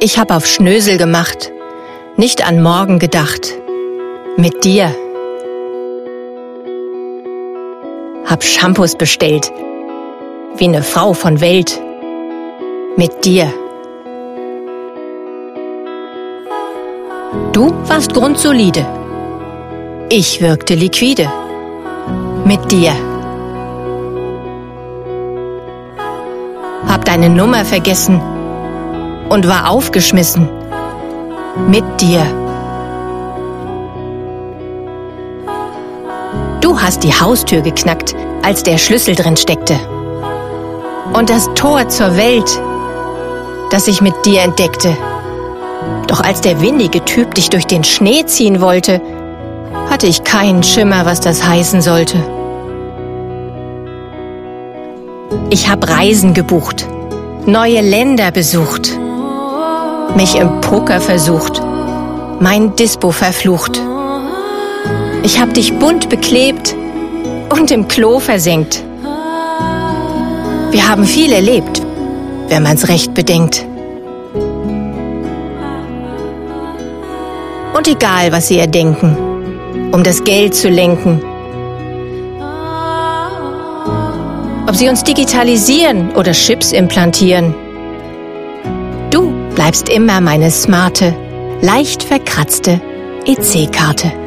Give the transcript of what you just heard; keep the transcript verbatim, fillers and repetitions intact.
Ich hab auf Schnösel gemacht, nicht an morgen gedacht. Mit dir. Hab Shampoos bestellt, wie ne Frau von Welt. Mit dir. Du warst grundsolide. Ich wirkte liquide. Mit dir. Hab deine Nummer vergessen und war aufgeschmissen. Mit dir. Du hast die Haustür geknackt, als der Schlüssel drin steckte. Und das Tor zur Welt, das ich mit dir entdeckte. Doch als der windige Typ dich durch den Schnee ziehen wollte, hatte ich keinen Schimmer, was das heißen sollte. Ich hab Reisen gebucht, neue Länder besucht, mich im Poker versucht, mein Dispo verflucht. Ich hab dich bunt beklebt und im Klo versenkt. Wir haben viel erlebt, wenn man's recht bedenkt. Und egal, was sie erdenken, um das Geld zu lenken. Ob sie uns digitalisieren oder Chips implantieren. Du bleibst immer meine smarte, leicht verkratzte E C-Karte.